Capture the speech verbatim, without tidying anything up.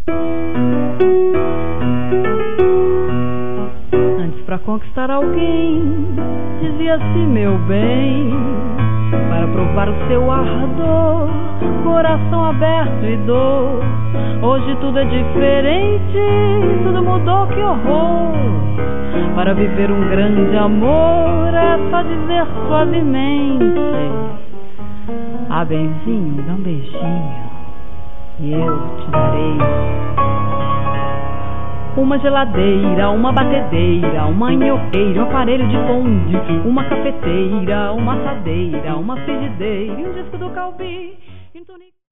Antes pra conquistar alguém, dizia-se meu bem, para provar o seu ardor, coração aberto e dor. Hoje tudo é diferente, tudo mudou, que horror. Para viver um grande amor é só dizer suavemente: ah, benzinho, dá um beijinho e eu te darei uma geladeira, uma batedeira, uma nhoqueira, um aparelho de bonde, uma cafeteira, uma assadeira, uma frigideira e um disco do Calbi.